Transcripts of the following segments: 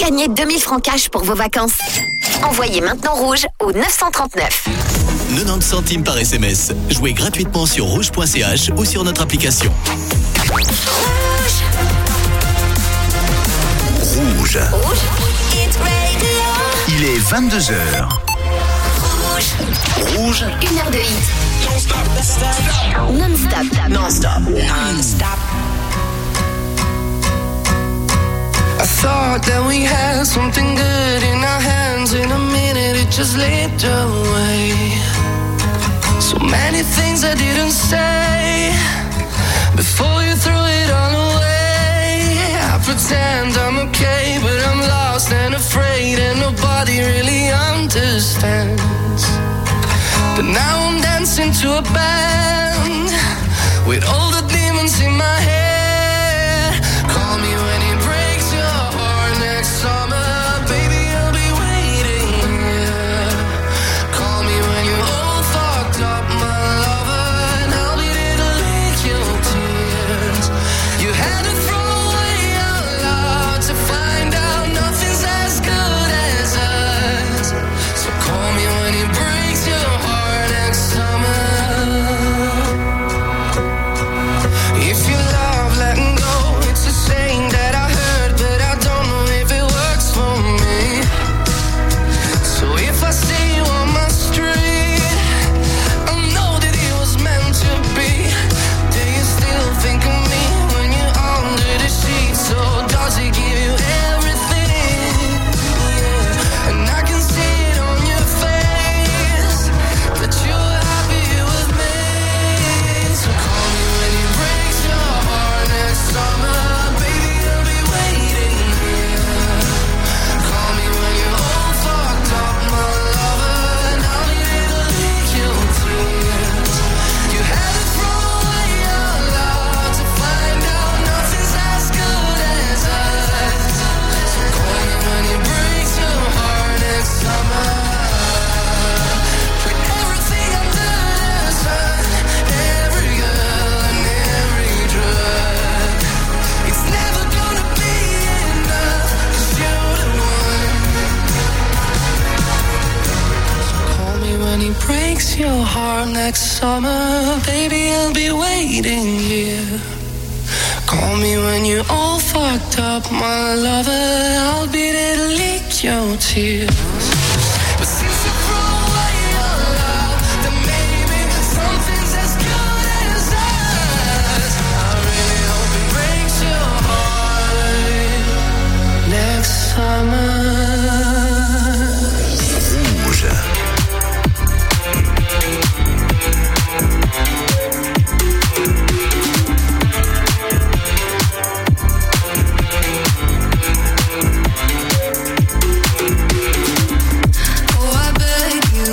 Gagnez 2000 francs cash pour vos vacances. Envoyez maintenant rouge au 939. 90 centimes par SMS. Jouez gratuitement sur rouge.ch ou sur notre application. Rouge. Il est 22h. Rouge. 1 heure de hit. Non-stop. I thought that we had something good in our hands. In a minute it just slipped away. So many things I didn't say before you threw it all away. I pretend I'm okay, but I'm lost and afraid, and nobody really understands. But now I'm dancing to a band with all the demons in my head. Call me when it breaks your heart next summer, baby, I'll be waiting here. Call me when you're all fucked up, my lover, and I'll be there to lick your tears. You had to throw away our love to find out nothing's as good as us. So call me when it breaks your heart next summer. If you love letting go, it's a saying that I heard, but I don't know if it works for me. So if I see you on my street, I know that it was meant to be. Do you still think of me when you're under the sheets? So does it give you everything? Yeah. And I can see it on your face that you're happy with me. So call me when it breaks your heart next summer, baby, I'll be waiting here. Call me when you're all fucked up, my lover, and I'll be there to lick your tears. You had to throw away your love to find out nothing's as good as us. So call me when it breaks your heart next summer. Put everything under the sun, every girl and every drug. It's never gonna be enough, 'cause you're the one. Call me when he breaks your heart next summer, baby, I'll be waiting here. Call me when you're all fucked up, my lover, I'll be there to lick your tears. But since you threw away your love, then maybe something's as good as us. I really hope it breaks your heart next summer. Rouge. Oh, I beg you,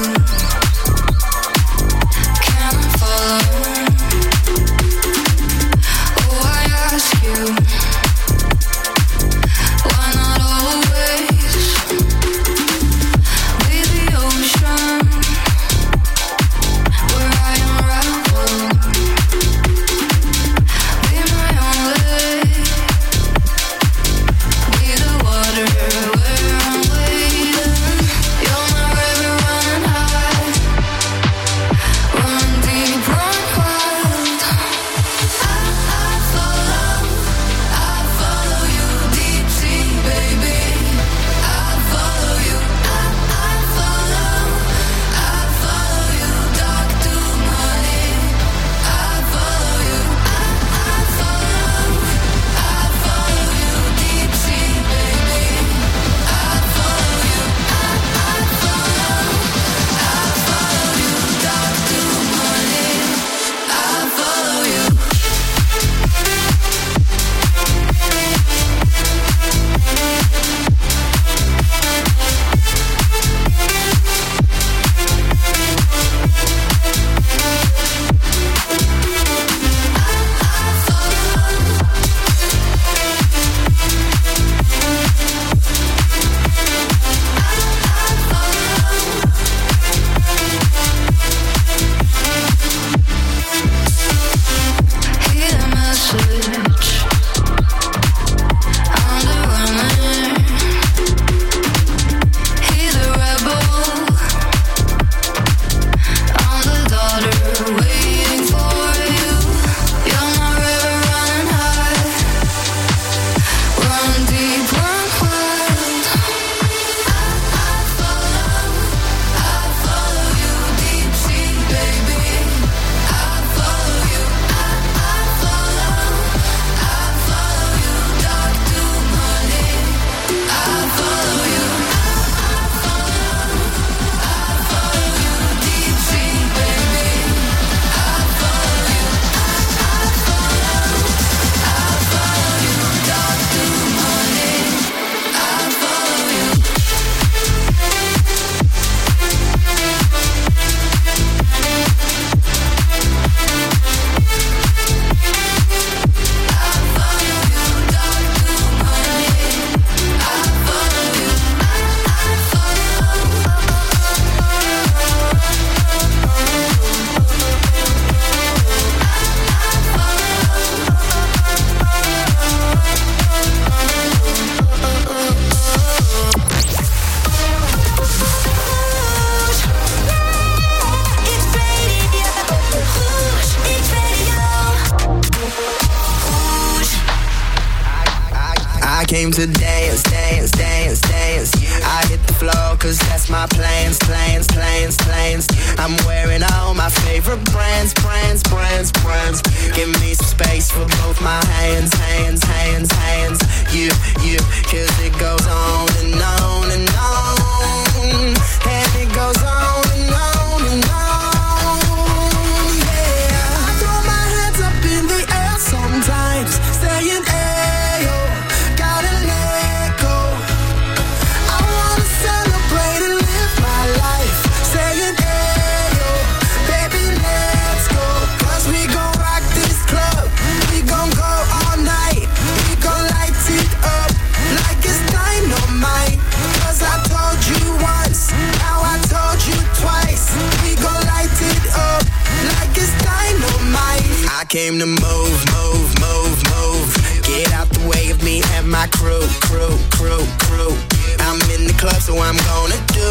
came to dance, dance, dance, dance. I hit the floor cause that's my plans, plans, plans, plans. I'm wearing all my favorite brands, brands, brands, brands. Give me some space for both my hands, hands, hands, hands. You, cause it goes on and on and on. And it goes on and on and on. Yeah, I throw my hands up in the air sometimes, saying, ayo, gotta let go. I wanna celebrate and live my life, saying, ayo, baby, let's go. Cause we gon' rock this club, we gon' go all night, we gon' light it up like it's dynamite. Cause I told you once, now I told you twice, we gon' light it up like it's dynamite. I came to move, move, move, move. Get out the way of me and my crew, crew, crew, crew. I'm in the club, so I'm gonna do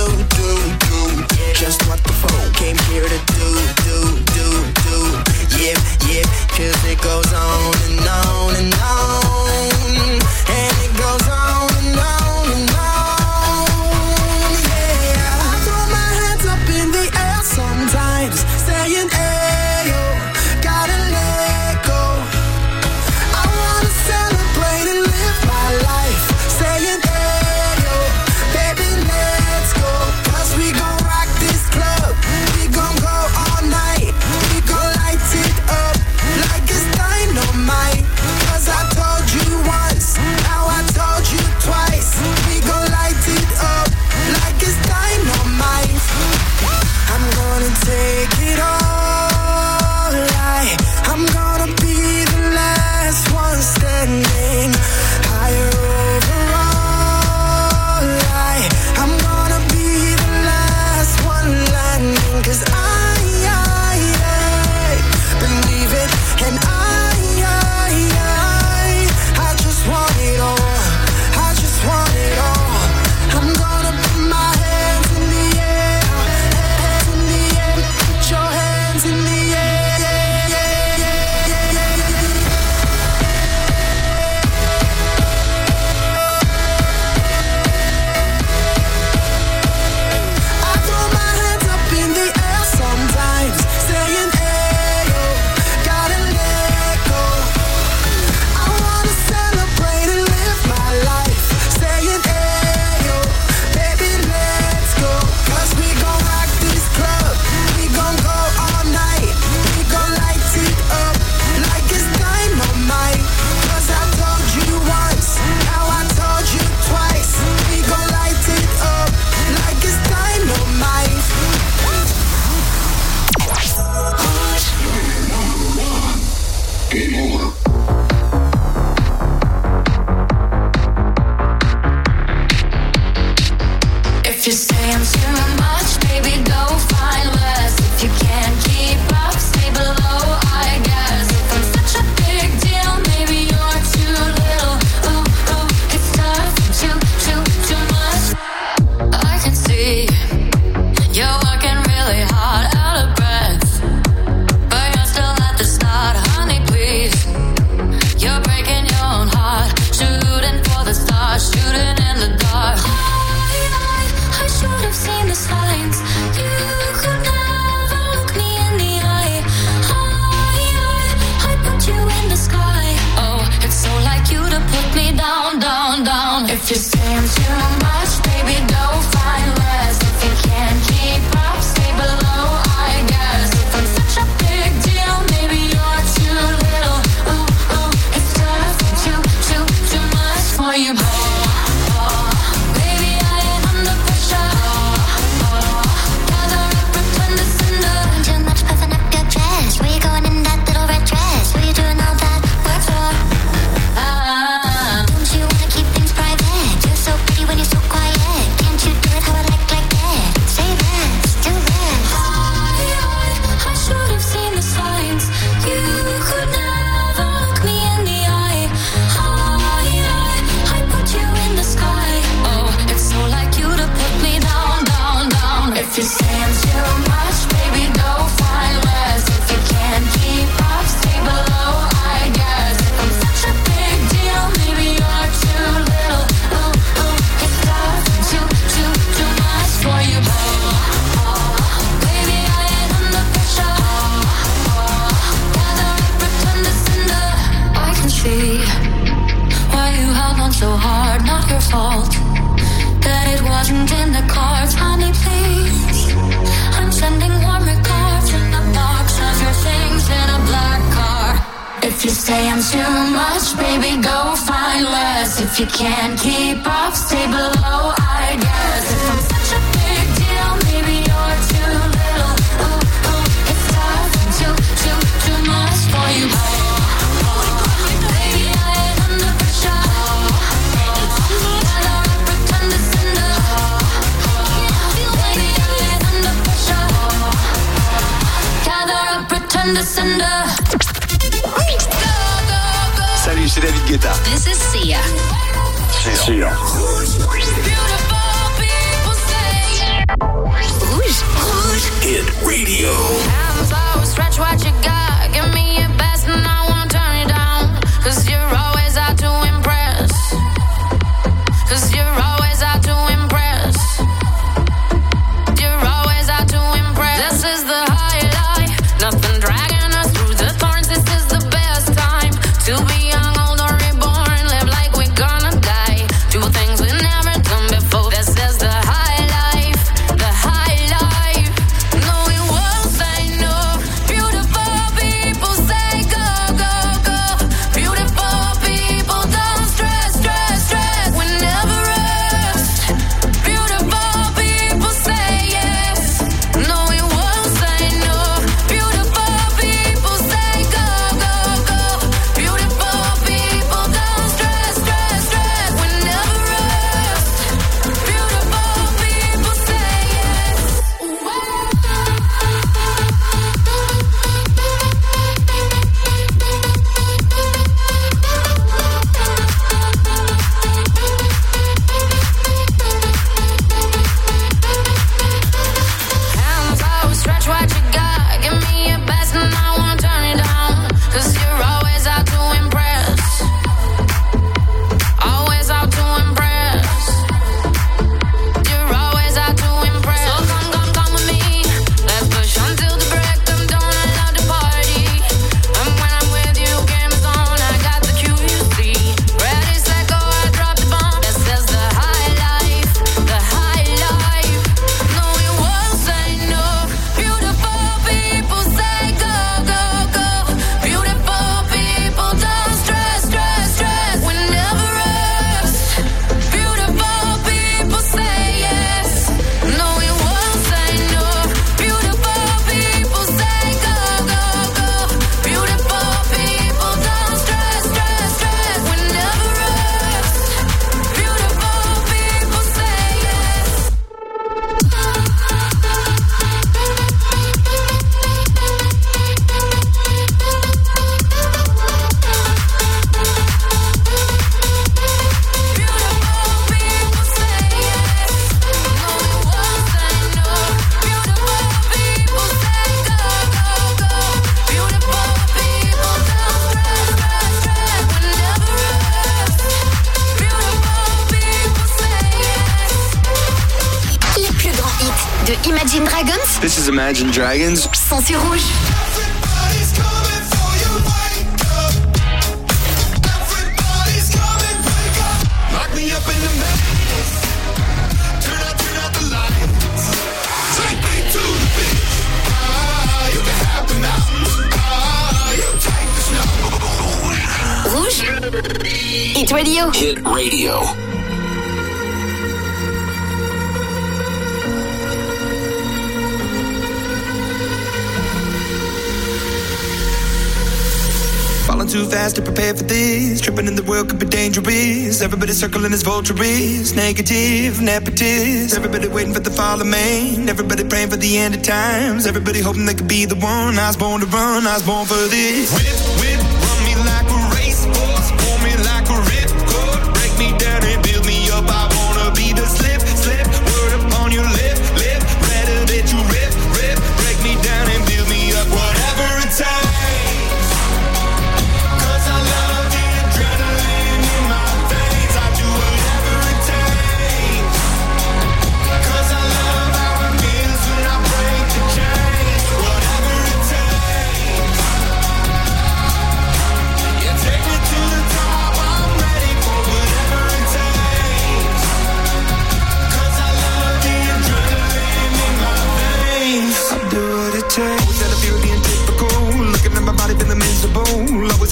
just what the folk came here to do. Yeah, yeah, cause it goes on and on and on. And it goes on and on and on. Yeah, I throw my hands up in the air sometimes, saying, ayo, gotta let go. I wanna celebrate and live my life, saying, ayo, baby, let's go. Cause we gon' rock this club, we gon' go all night, we gon' light it up like it's dynamite. Cause I told you once, now I told you twice, we gon' light it up like it's dynamite. I'm gonna take it all, I'm gonna be the last one standing. Higher overall, I'm gonna be the last one landing. Cause I believe it, and I just want it all, I just want it all. I'm gonna put my hands in the air, hands in the air, put your hands in the air. I throw my hands up in the air sometimes, saying, ayo, gotta let go. I wanna celebrate and live my life, saying, ayo, baby, let's go. Cause we gon' rock this club, we gon' go all night, we gon' light it up like it's dynamite. Cause I told you once, now I told you twice, we gon' light it up like it's dynamite. If you're saying too much, baby, go find less. If you can't keep up, stay below, I guess. If I'm such a big deal, maybe you're too little. Ooh, it's tough, too much. I can see you're working really hard, out of breath, but you're still at the start, honey, please. You're breaking your own heart, shooting for the stars, shooting in the dark. I should have seen the signs. You could never look me in the eye. I put you in the sky. Oh, it's so like you to put me down, down, down. If you're saying too much, baby, go find less. If you can't keep up, stay below, I guess. If I'm such a big deal, maybe you're too little. Ooh, it's tough, too much for you, boy. Baby, I ain't under pressure. Gather up, pretend to cinder. Too much puffing up your chest. Where you going in that little red dress? What you doing all that work for? Don't you wanna keep things private? You're so pretty when you're so quiet. Can't you salt. That it wasn't in the cards, honey, please. I'm sending warm regards in a box of your things in a black car. If you say I'm too much, baby, go find less. If you can't keep up, stay below, I guess. If I'm such a big deal, maybe you're too little. Ooh, ooh, it's tough and too much for you. Baby, I ain't under pressure. Whether I pretend to cinder. Baby, I ain't under pressure. Gather up, pretend to cinder. Salut, c'est David Guetta. This is Sia. Rouge. Hit Radio. Hands out, stretch what you got. Give me your best and I won't turn you down. 'Cause you're always out to impress. 'Cause you're always out to impress. You're always out to impress. This is the high life. Nothing dragging us through the thorns. This is the best time to be young, old or reborn. Live like we're gonna die. Do things we've never done before. This is the high life. The high life. No, we won't say no. Beautiful people say go, go, go. Beautiful people don't stress, stress, stress. We never rest. Beautiful people say yes. No, we won't say no. Beautiful people say go, go, go. Beautiful people don't stress, stress, stress. We never rest. Beautiful people say yes. Hands out, stretch what you got. Give me your best and I won't turn you down. 'Cause you're always out to impress. Always out to impress. You're always out to impress. So come with me. Let's push until the break of dawn. I love to party. And when I'm with you, game is on. I got the cue, you see. Ready, set, go, I drop the bomb. This is the high life. The high life. No, we won't say no. Beautiful people say go, go, go. Beautiful people don't stress, stress, stress. We never rest. Beautiful people say yes. No, we won't say no. Beautiful people say go, go, go. Beautiful people don't stress, stress, stress. We never rest. Beautiful people say yes. Les plus grands hits de Imagine Dragons This is Imagine Dragons. sont sur Rouge. Everybody's coming for you, wake up. Everybody's coming, wake up. Lock me up in the maze. Turn out the lights. Take me to the beach. You can have the mountains. You take the snow. Rouge. Hit Radio. Hit Radio. Falling too fast to prepare for this. Tripping in the world could be dangerous. Everybody circling as vultures. Negative, nepotist. Everybody waiting for the fall of man. Everybody praying for the end of times. Everybody hoping they could be the one. I was born to run, I was born for this. Whip, whip, run me like a racehorse. Pull me like a ripcord. Break me down and build me up. I wanna be the slip, slip. Word upon your lip, lip. Better that you rip, rip. Break me down and build me up. Whatever it takes.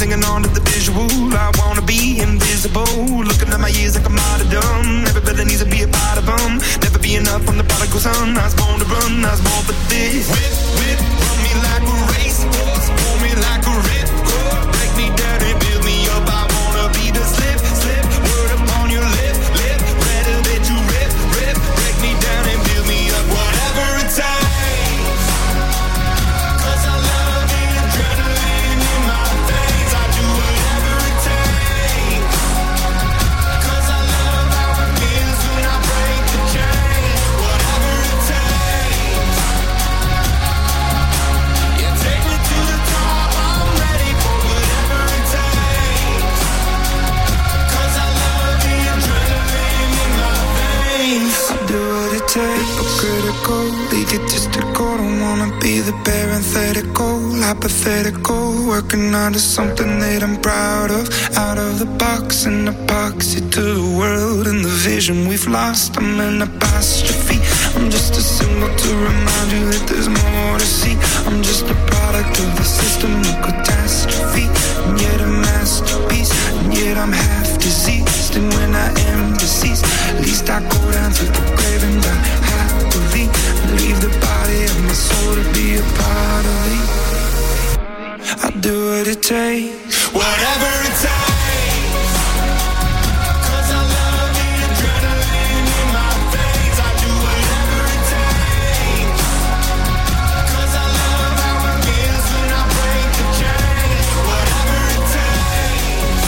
clinging on to the visual. I wanna be invisible, looking at my years like a martyrdom. Everybody needs to be a part of them. Never be enough from the prodigal son. I was born to run, I was born for this. Whip, whip, run me like a racehorse, pull me like a ripcord. Break me down and build me up. I wanna be the slip, slip, word upon your lip, lip. Better that you rip, rip. Break me down and build me up. Whatever it takes, 'cause I love the adrenaline in my veins. I do whatever it takes, 'cause I love how it feels when I break the chain. Whatever it takes, yeah, take me to the top. I'm ready for whatever it takes, 'cause I love the adrenaline in my veins. I do what it takes, but critical, egotistical. Don't wanna be the parenthetical, hypothetical. Working out of something that I'm proud of. Out of the box, an epoxy to the world and the vision we've lost. I'm an apostrophe. I'm just a symbol to remind you that there's more to see. I'm just a product of the system of catastrophe, and yet a masterpiece. And yet I'm half diseased, and when I am deceased, at least I go down to the grave and die happily, and leave the body of my soul to be a part of me. I do what it takes, whatever it takes, 'cause I love the adrenaline in my veins. I do whatever it takes, 'cause I love how it feels when I break the chain. Whatever it takes,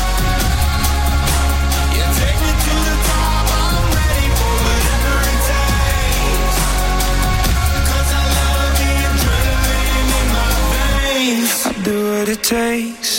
yeah, take me to the top. I'm ready for whatever it takes, 'cause I love the adrenaline in my veins. I do what it takes.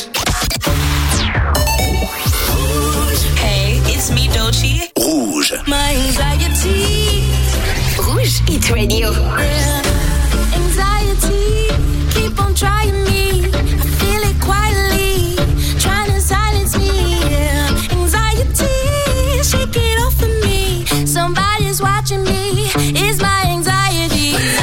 Hey, it's me, Doechii. Rouge. My anxiety, Rouge Hit Radio. anxiety, keep on trying me. I feel it quietly, trying to silence me. Anxiety, shake it off of me. Somebody's watching me. It's my anxiety.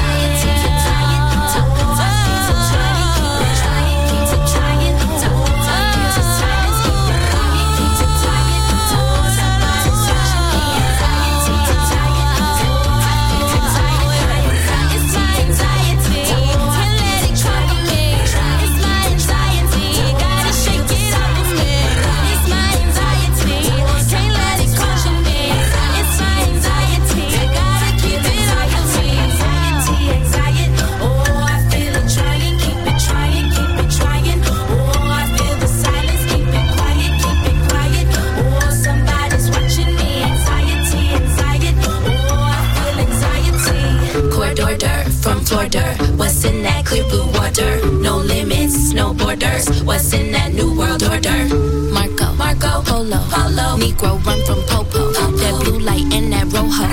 What's in that clear blue water? No limits, no borders. What's in that new world order? Marco, Polo, Negro run from Popo. That blue light and that rojo.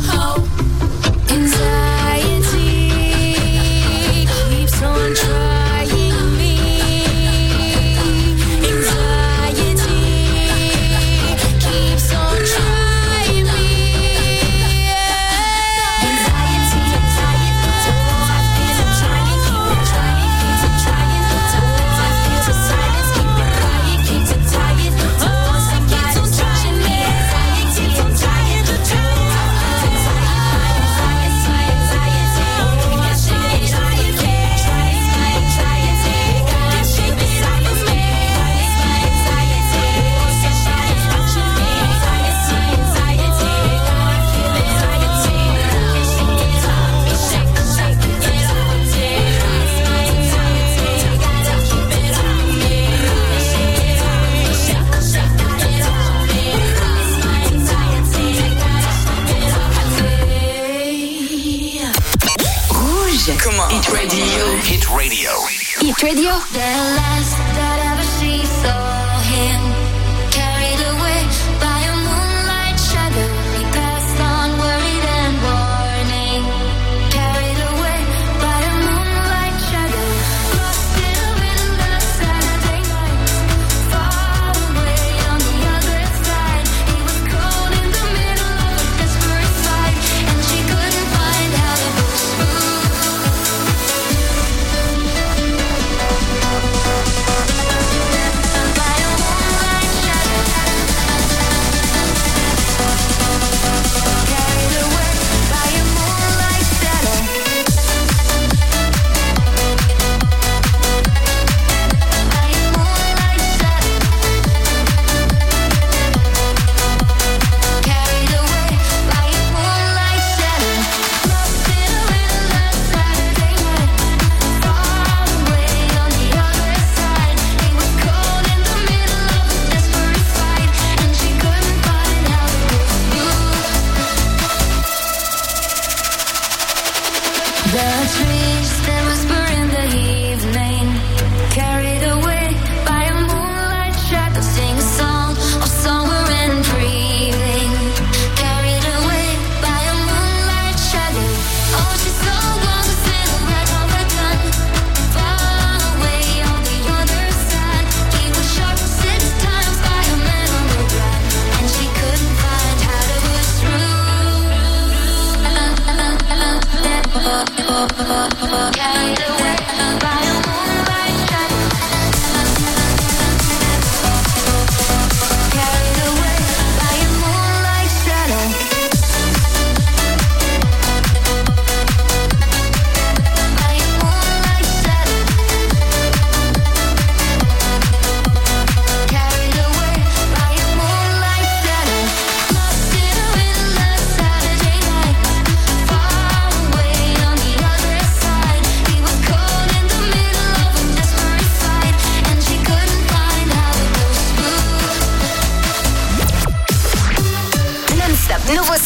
Anxiety keeps on trying me. Anxiety keeps on trying me. Anxiety, oh, I feel it trying, keep it trying, keep it trying. Oh, I feel the silence, keep it quiet, keep it tired. Oh, somebody's watching me. Anxiety, I'm trying to do. Come on. Hit Radio. Hit Radio. Hit Radio. The last that ever she saw him, carried away by a moonlight shadow. He passed on worried and warning. Carried away by a moonlight shadow. Lost in a windless Saturday night. Far away on the other side. He was caught in the middle of a desperate fight, and she couldn't find how to push through.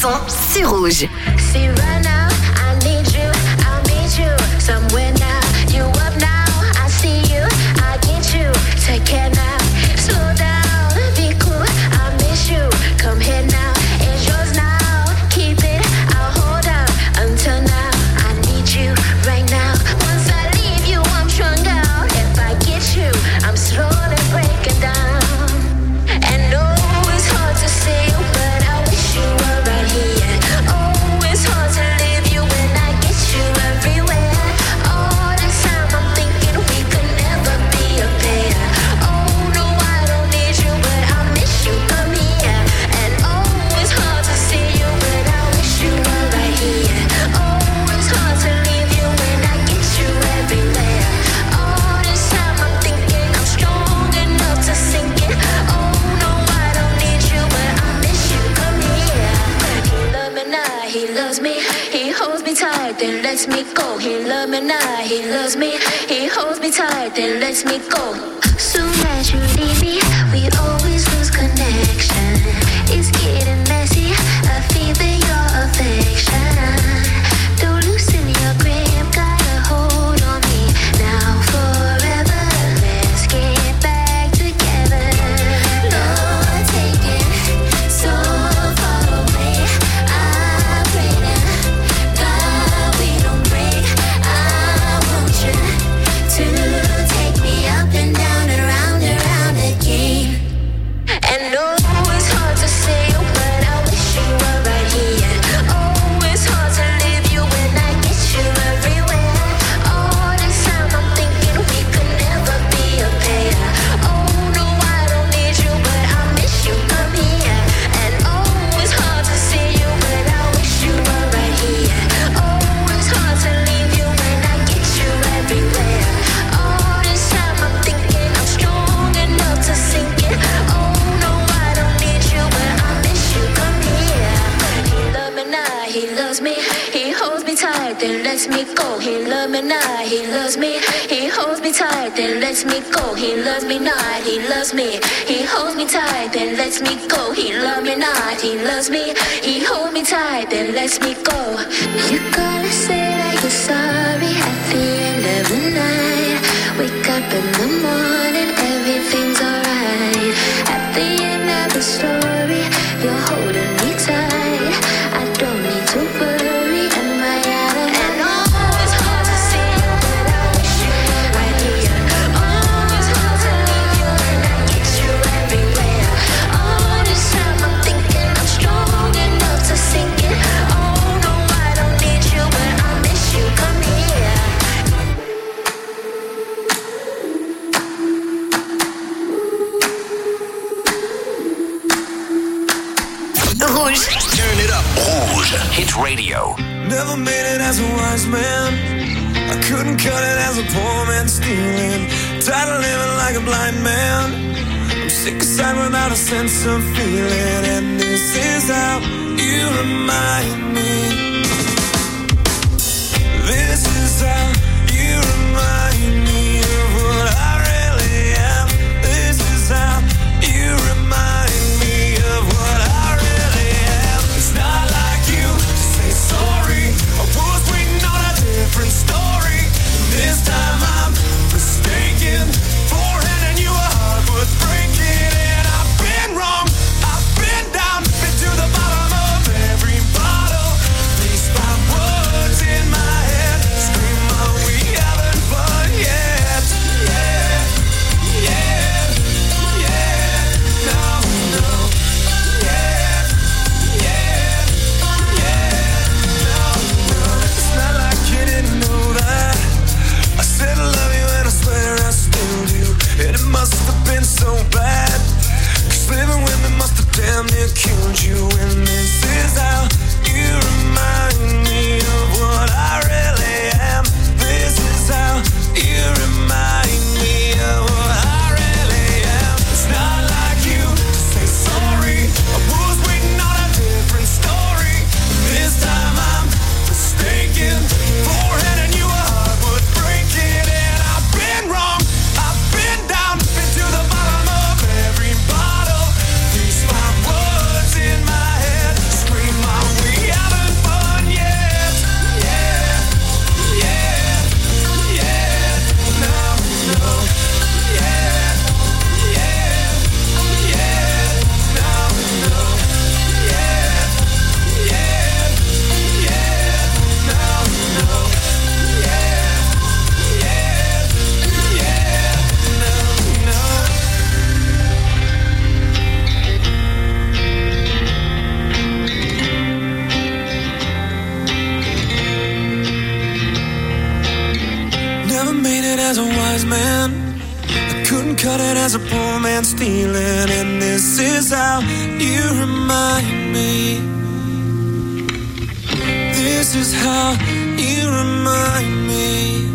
son sur Rouge. See right now, I need you, I'll meet you somewhere now. You up now, I see you, I get you. Take care now, slow down, be cool, I miss you. Come here now, it's yours now. Keep it, I'll hold out until now. I need you right now. Once I leave you, I'm strung out. If I get you, I'm slowly breaking down. And oh, it's hard to say, but I wish you were right here. Oh, it's hard to leave you when I get you everywhere. All this time I'm thinking we could never be a pair. Oh, no, I don't need you, but I miss you, come here. And oh, it's hard to see you, but I wish you were right here. Oh, it's hard to leave you when I get you everywhere. All this time I'm thinking I'm strong enough to sink it. Oh, no, I don't need you, but I miss you, come here. He love me now, he loves me. He holds me tight, then lets me go. He love me now, he loves me. He holds me tight, then lets me go. Soon as you leave me, we always lose connection. It's getting messy, I feel your affection. Don't loosen your grip, got a hold on me now forever. Let's get back together. Lord, take it so far away. I pray to God we don't break. I want you to take me up and down and around again. And no, it's hard to say, but I wish you were right here. Oh, it's hard to leave you when I get you everywhere. All this time I'm thinking we could never be a pair. Oh, no, I don't need you, but I miss you, come here. And oh, it's hard to see you, but I wish you were right here. Oh, it's hard to leave you when I get you everywhere. All this time I'm thinking I'm strong enough to sink it. Oh, no, I don't need you, but I miss you, come here. He love me now, he loves me. He holds me tight, then lets me go. He love me now, he loves me. He holds me tight, then lets me go. He loves me not, he loves me. He holds me tight, then lets me go. He love me not, he loves me. He holds me tight, then lets me go. You gotta say that you're sorry at the end of the night. Wake up in the morning, everything's alright. At the end of the story, you're holding me tight. I don't need to worry, am I out of hand? Oh, it's hard to see you, but I wish you were right here. Oh, it's hard to leave you when I get you everywhere. All this time I'm thinking I'm strong enough to sink it. Oh, no, I don't need you, but I miss you, come here. Rouge. Turn it up. Rouge. Hit radio. Never made it as a wise man. I couldn't cut it as a poor man stealing. Tired of living like a blind man. I'm sick aside without a sense of feeling. And this is how you remind me. This is how you remind me of what I really am. This is how you remind me of what I really am. It's not like you to say sorry. I was waiting on a different story. This time I'm mistaken for handing you a heart worth breaking. And I've been wrong, I've been down, been to the bottom of every bottle. These five words in my head scream my cutting as a poor man stealing, and this is how you remind me. This is how you remind me.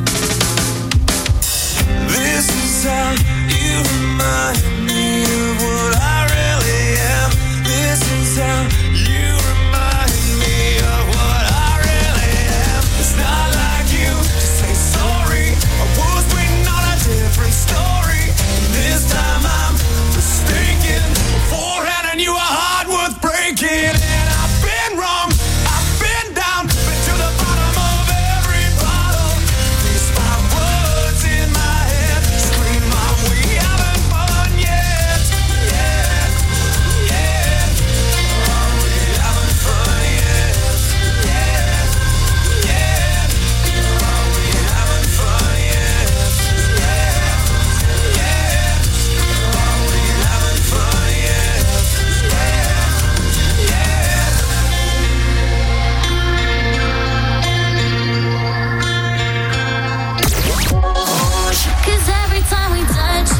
This is how you remind me of what I really am. This is how you remind me of what I really am. It's not like you to say sorry. I was waiting on a different story. And this time I'm mistaken. Beforehand I knew a heart worth breaking. And I've been wrong, I've been down, been to the bottom of every bottle. These 5 words in my head scream out, we haven't fun yet, yet, yet. Oh, we haven't fun yet, yet, yet. Oh, we haven't fun yet, yet, yet. Oh, we haven't fun yet, yet, yet. Cause every time we touch,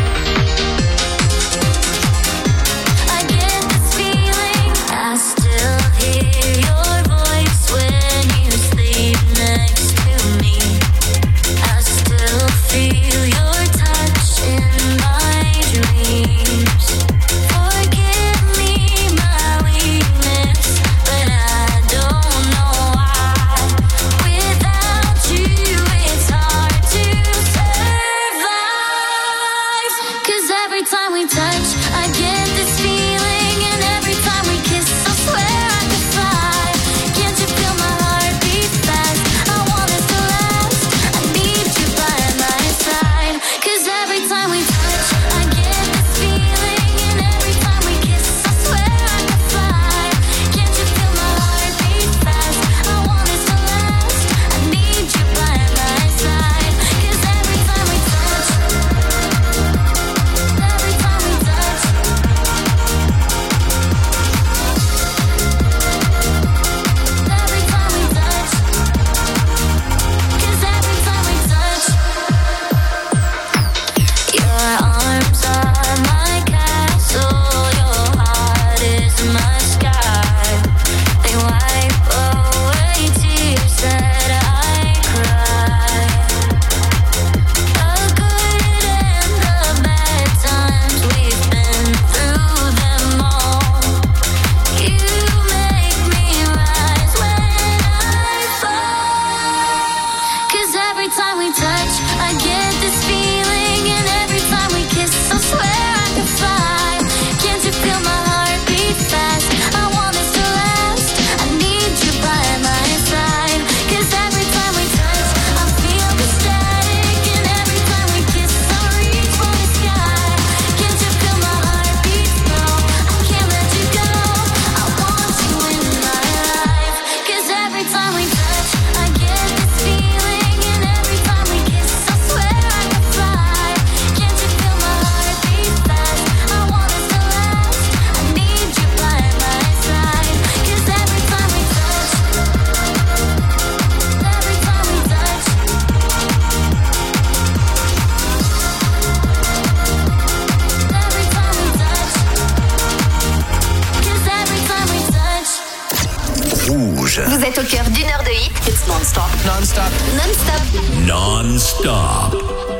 I get this feeling. I still hear your voice when you sleep next to me. I still feel your touch in my dreams. Forgive me my weakness, but I don't know why. Without you, it's hard to survive. 'Cause every time we touch, I get this feeling, and every time we kiss, I swear I could fly. Can't you feel my heart beat fast? I want us to last. I need you by my side. 'Cause every time we touch, I get this feeling, and every time we kiss, I swear I could fly. Can't you feel my heart beat fast? I want us to last. I need you by my side. 'Cause every time we touch, every time we touch, every time we touch, 'cause every time we touch, your arms are my castle, your heart is my sky. They wipe away tears that I cry. The good and the bad times, we've been through them all. You make me rise when I fall. 'Cause every time we touch, I get this feeling, and every time we kiss, I swear I could fly. Can't you feel my heart beat fast? I want us to last. I need you by my side. 'Cause every time we touch, I feel the static, and every time we kiss, I reach for the sky. Can't you feel my heart beat? No, I can't let you go. I want you in my life. 'Cause every time we touch, I get this feeling, and every time we kiss, I swear I could fly. Can't you feel my heart beat fast? I want us to last. I need you by my side. 'Cause every time we touch, every time we touch, every time we touch, 'cause every time we touch. Rouge. Vous êtes au cœur d'une heure de hit. It's non-stop. Non-stop. Non-stop. Non-stop.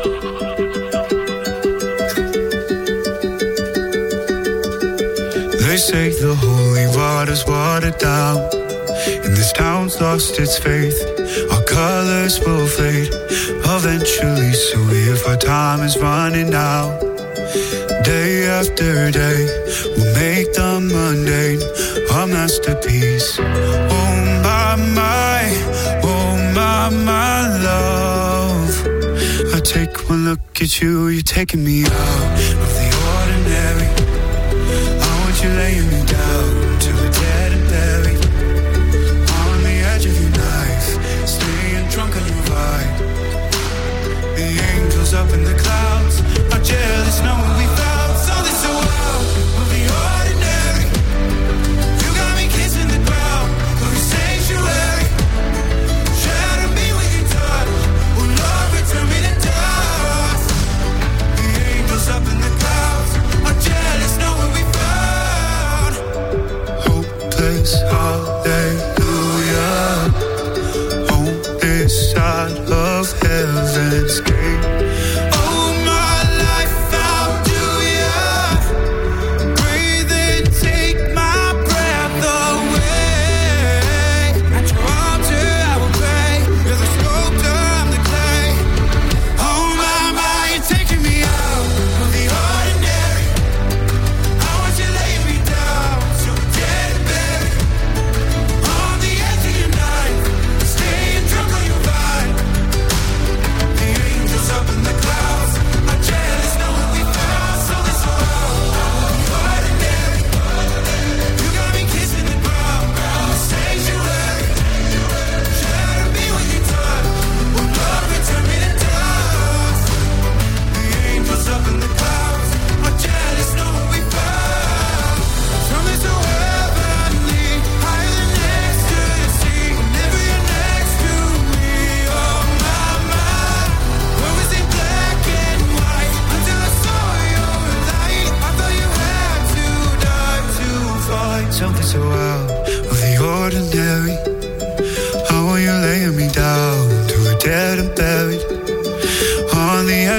They say the holy water's watered down, and this town's lost its faith. Our colors will fade eventually, so if our time is running out, day after day, we'll make the mundane our masterpiece. Oh my love, I take one look at you, you're taking me out of the ordinary. I want you laying me down to a dead and buried on the edge of your knife, staying drunk on your vibe. The angels up in the clouds are jealous knowing we found something so wild of the ordinary. You got me kissing the ground of your sanctuary. Shatter me with your touch, oh Lord, return me to dust. The angels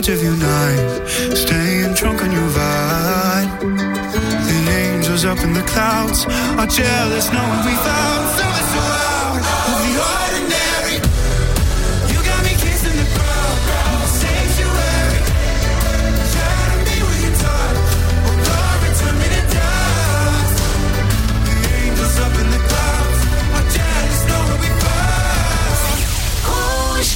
touch of your knife, staying drunk on your vibe. The angels up in the clouds are jealous knowing we found something so out of the ordinary. You got me kissing the ground, sanctuary. Try to be with your touch, oh Lord, turn me to dust. The angels up in the clouds are jealous knowing we found Rouge.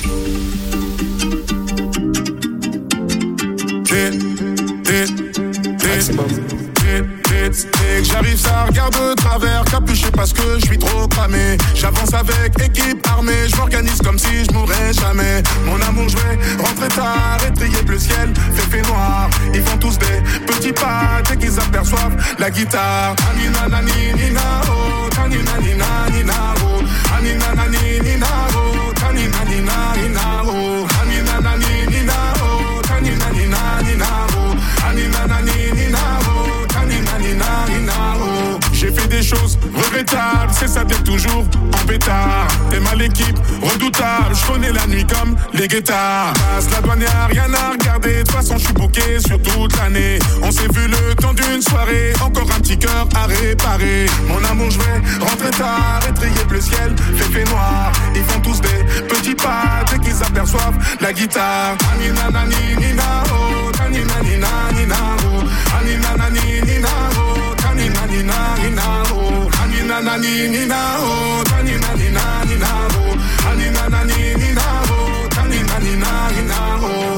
J'arrive, ça regarde de travers, capuché parce que je suis trop cramé. J'avance avec équipe armée, je m'organise comme si je mourrais jamais. Mon amour, je vais rentrer tard, étrier bleu ciel, fait noir. Ils font tous des petits pas dès qu'ils aperçoivent la guitare. Anina nani nina oh, tanina nina nina oh, anina nani nina oh, tanina nina nina oh, anina nani nina oh, tanina nina nina oh, anina nani nina oh, tanina nina nina oh. J'ai fait des choses regrettables, c'est ça d'être toujours en pétard. T'es mal équipe, redoutable, je connais la nuit comme les guettards. Passe la douane, y'a rien à regarder, de toute façon je suis booké sur toute l'année. On s'est vu le temps d'une soirée, encore un petit cœur à réparer. Mon amour, je vais rentrer tard, étrier bleu ciel, fait noir. Ils font tous des petits pas dès qu'ils aperçoivent la guitare. Anina nani nina oh, tanina nina nina oh, anina nani nina oh, tanina nina nina oh, anina nani nina oh, tanina nina nina oh, anina nani nina oh, tanina nina nina oh.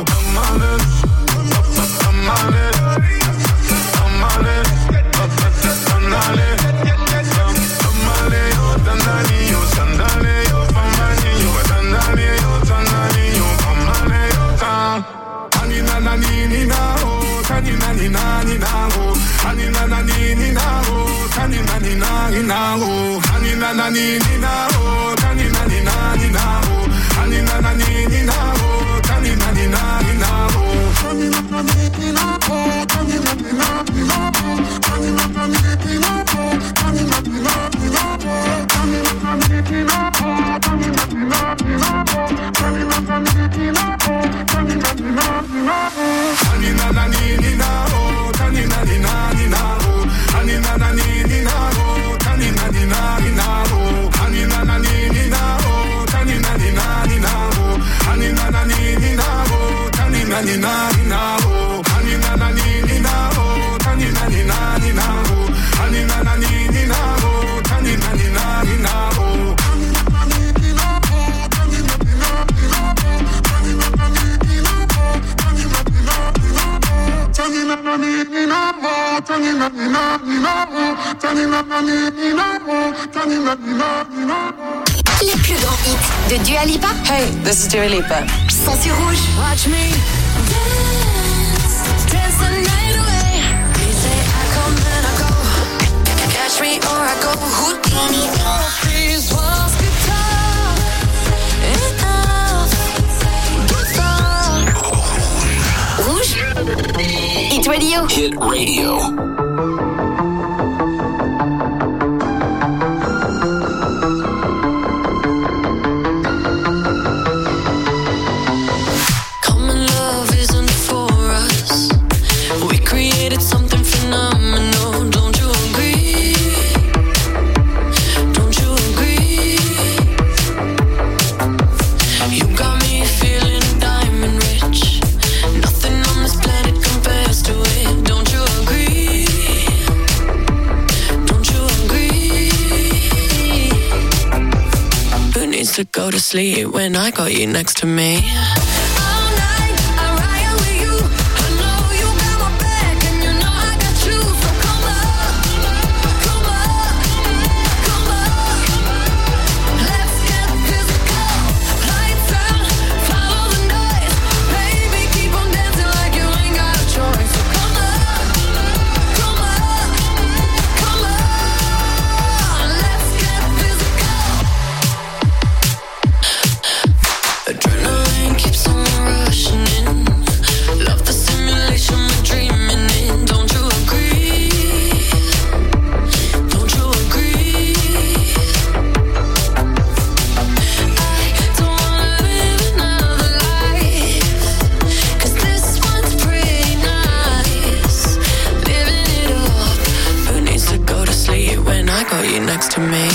Les plus grands hits de Dua Lipa. Hey, this is Dua Lipa. Sont sur Rouge. Watch me dance, dance the night away. They say I come and I go. Catch me or I go Houdini. These walls get tall, enough, get far. Rouge. Hit Radio. Hit Radio. To go to sleep when I got you next to me. Adrenaline keeps on next to me.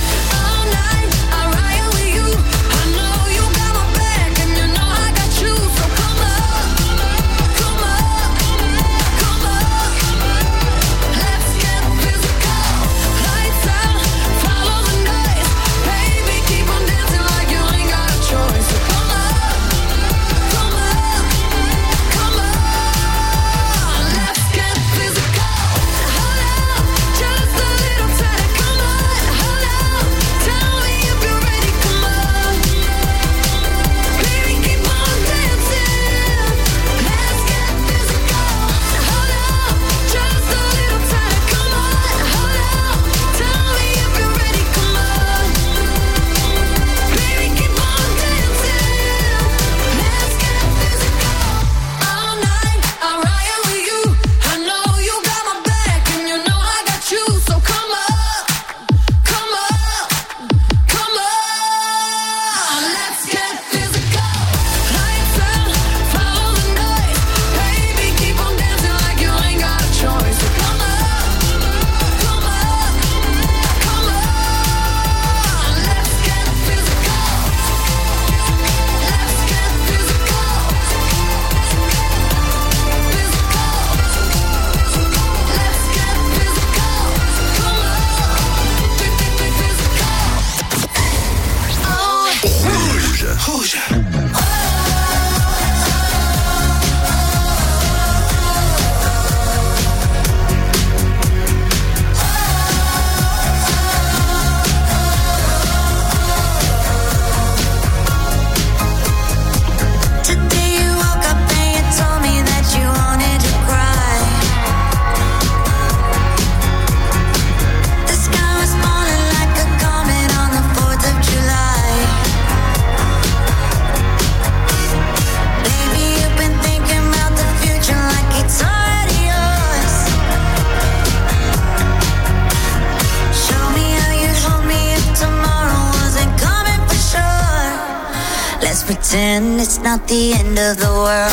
Pretend it's not the end of the world.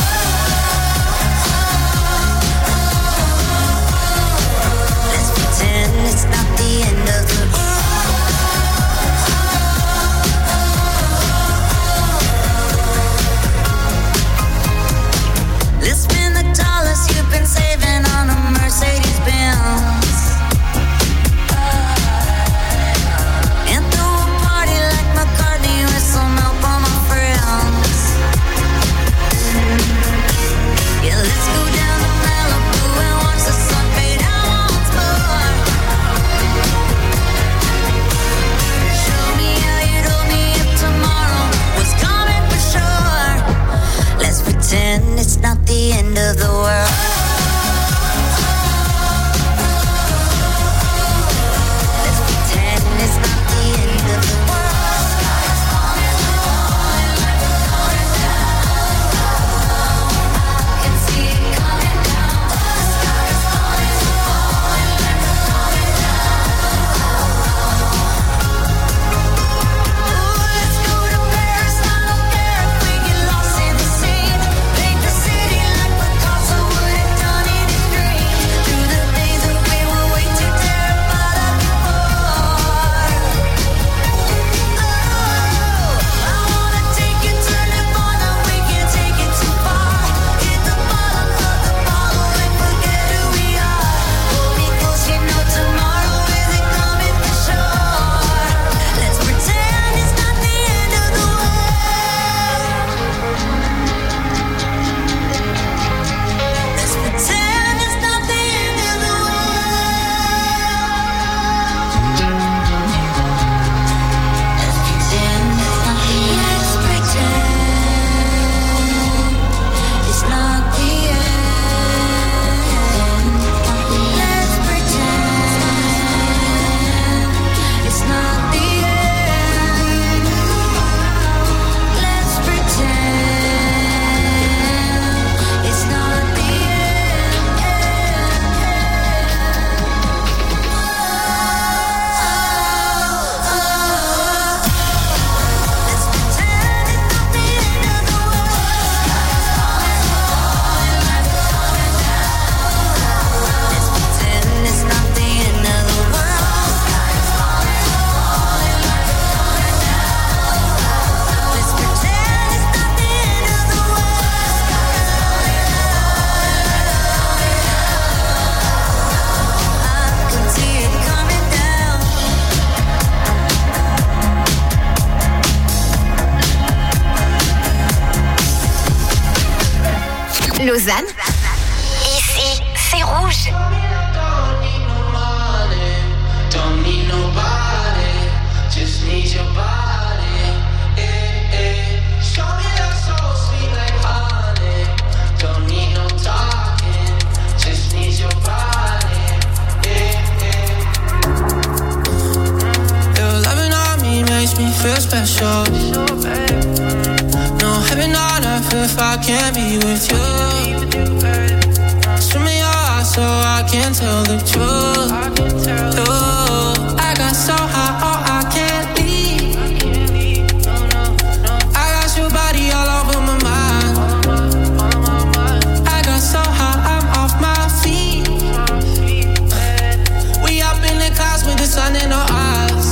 Let's pretend it's not the end of the world. Let's spend the dollars you've been saving on a Mercedes Benz. And throw a party like McCartney with some help on my friends. Lausanne, ici, c'est Rouge. Don't need nobody, just need your body. Show me that soul sweet like honey. Don't need no talking, just need your body. Your loving on me makes me feel special. No heaven on earth if I can't be with you. Show me your eyes so I can tell the truth. I got so high, oh, I can't leave. I got your body all over my mind. I got so high, I'm off my feet. We up in the clouds with the sun in our eyes.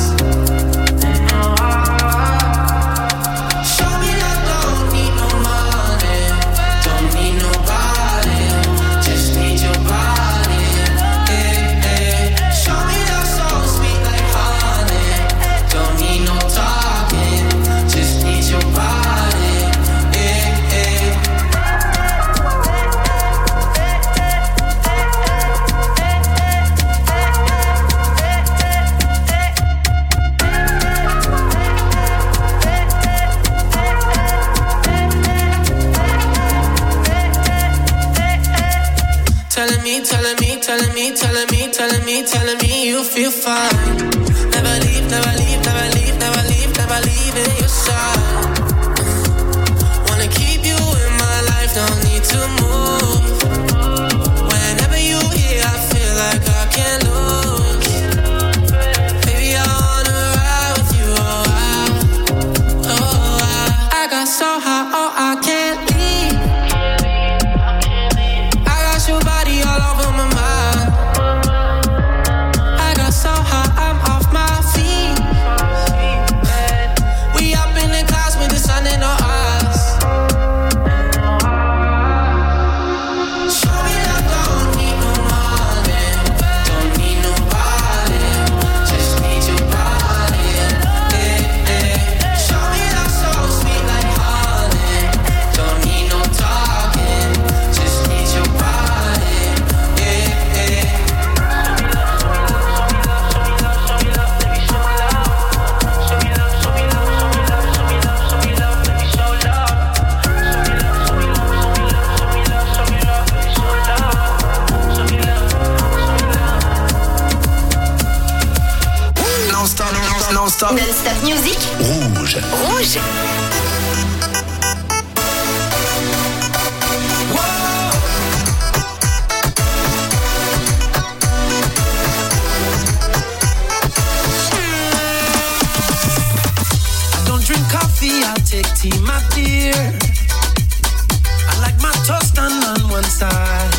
Show me that don't need no money, don't need nobody, just need your body. Show me that soul sweet like honey. Don't need no talking, just need your body. Telling me you feel fine. Never leave, never leave, never leave, never leave, never leave in your side. Wanna keep you in my life, don't need to move. Whenever you here, I feel like I can't lose. Baby, I wanna ride with you, I got so high, oh, I can't leave. I got your body all over my mind. So high, I'm off my feet. We up in the clouds with the sun in our eyes. Show me that don't need no money, don't need nobody, just need your body. Show me that soul sweet like honey. Don't need no talking, just need your body. Non-stop music. Rouge. Rouge. I don't drink coffee, I'll take tea, my dear. I like my toast on one side.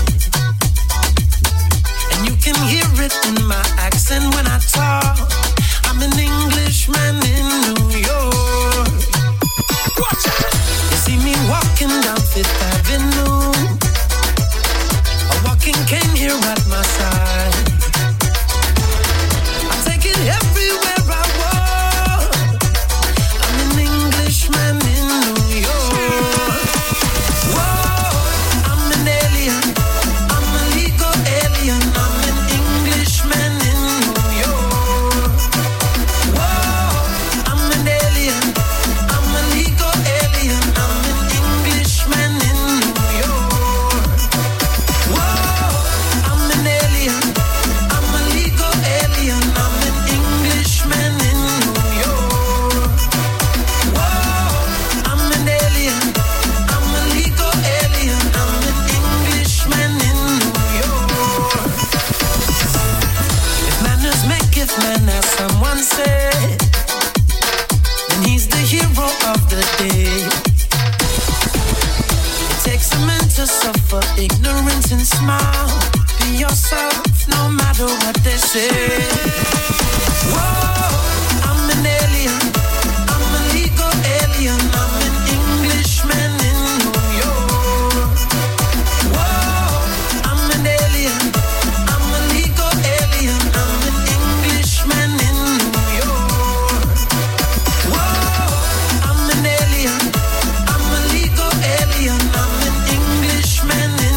And you can hear it in my accent when I talk. I'm an Englishman in New York. Watch out! You see me walking down Fifth Avenue. A walking cane here at my side. I take it everywhere I walk. I'm an Englishman in New York. Whoa, I'm an alien. I'm a legal alien. I'm an Englishman in New York. I'm an alien. I'm a legal alien. I'm an Englishman in New York. I'm an alien. I'm a legal alien. I'm an Englishman in New York. I'm an alien. I'm a legal alien. I'm an Englishman in New York. If manners maketh man, as someone said, then he's the hero of the day. It takes a man to suffer ignorance and smile. Be yourself, no matter what they say. I'm an alien. I'm a legal alien. I'm an Englishman in New York. I'm an alien. I'm a legal alien. I'm an Englishman in New York. I'm an alien. I'm a legal alien. I'm an Englishman in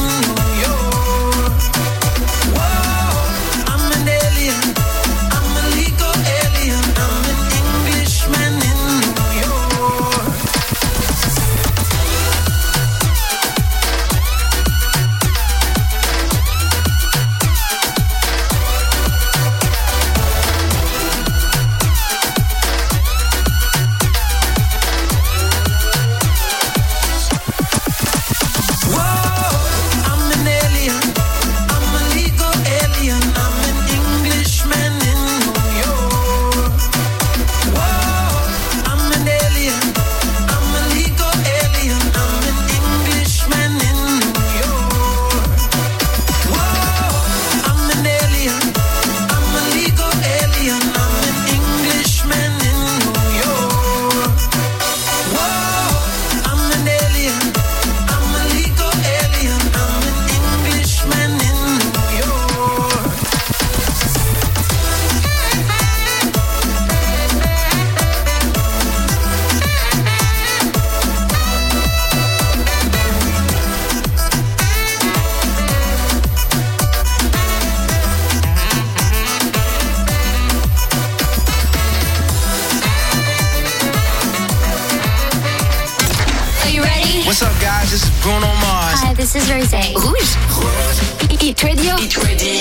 Bruno Mars. Hi, this is Rosé. Rouge. Hit Radio. Rouge.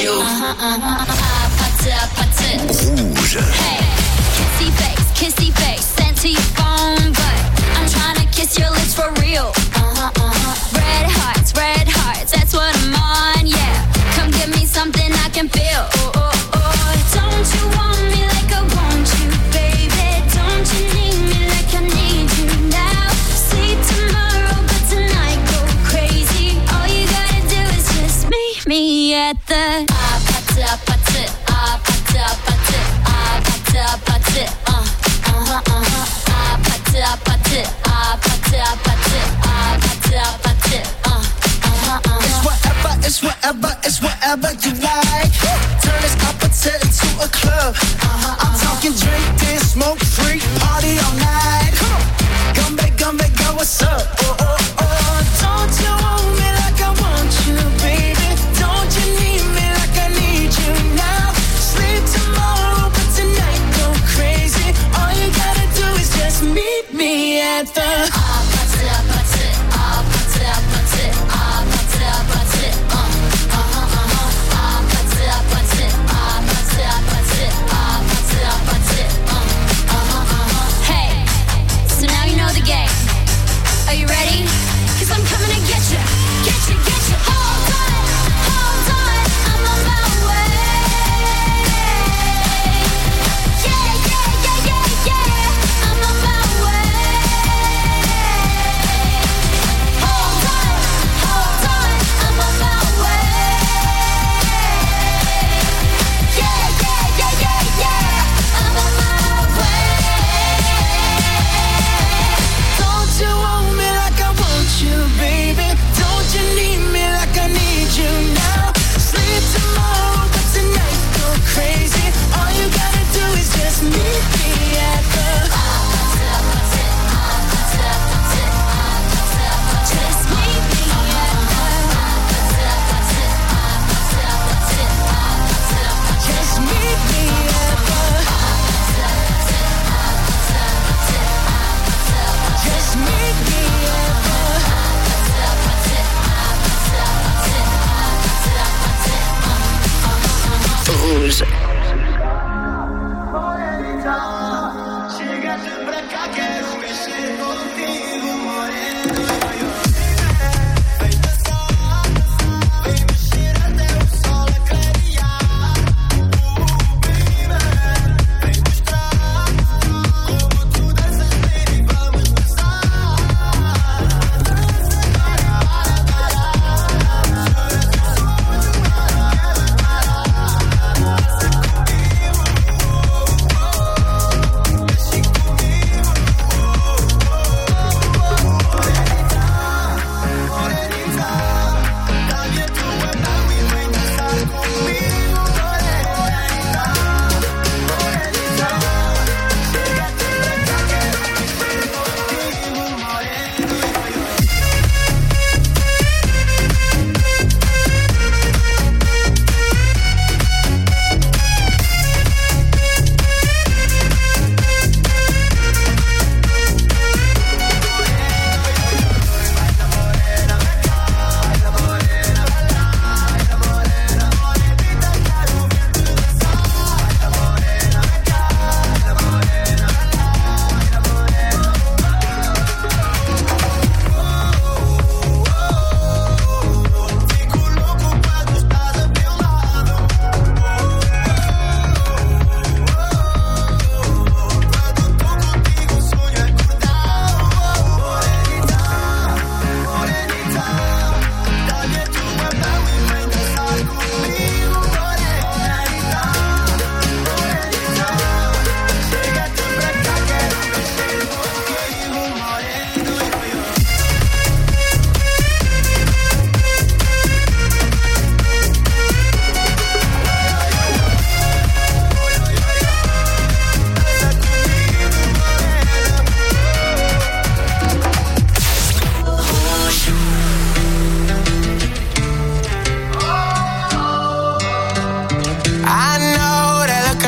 Hey, kissy face, sent to your phone, but I'm trying to kiss your lips for real. Red hearts, that's what I'm on, yeah. Come give me something I can feel. Don't you want me like I want you, baby? Don't you need me like I need you now? Sleep tomorrow, but tonight go crazy. All you gotta do is just meet me at the It's whatever you like. Turn this opposite into a club. I'm talking drink, dance, smoke, freak, party all night. Come back, girl, what's up? Don't you want me like I want you, baby? Don't you need me like I need you now? Sleep tomorrow, but tonight go crazy. All you gotta do is just meet me at the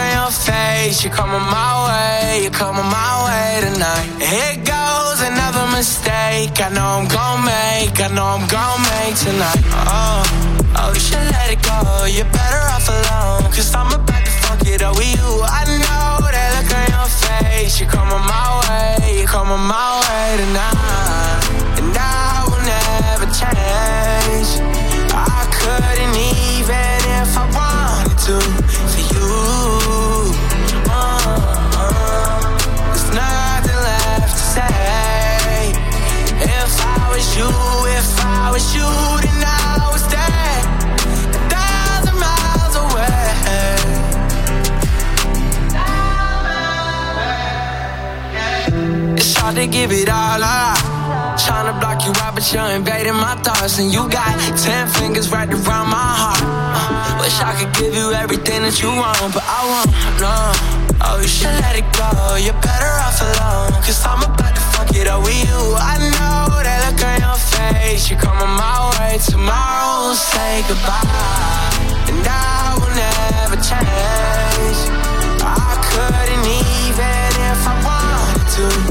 You're coming my way tonight. Here goes another mistake I know I'm gon' make tonight. Oh, you should let it go. You're better off alone. Cause I'm about to fuck it up with you. I know that look on your face. You're coming my way tonight. And I will never change. I couldn't even if I wanted to for you. There's nothing left to say. If I was you, then I would stay 1,000 miles away. It's hard to give it all up. Tryna block you out, but you're invading my thoughts. And you got 10 fingers wrapped around my heart. Wish I could give you everything that you want, but I won't, no. Oh, you should let it go. You're better off alone. Cause I'm about to fuck it up with you. I know that look on your face. You're coming my way. Tomorrow we'll say goodbye. And I will never change. I couldn't even if I wanted to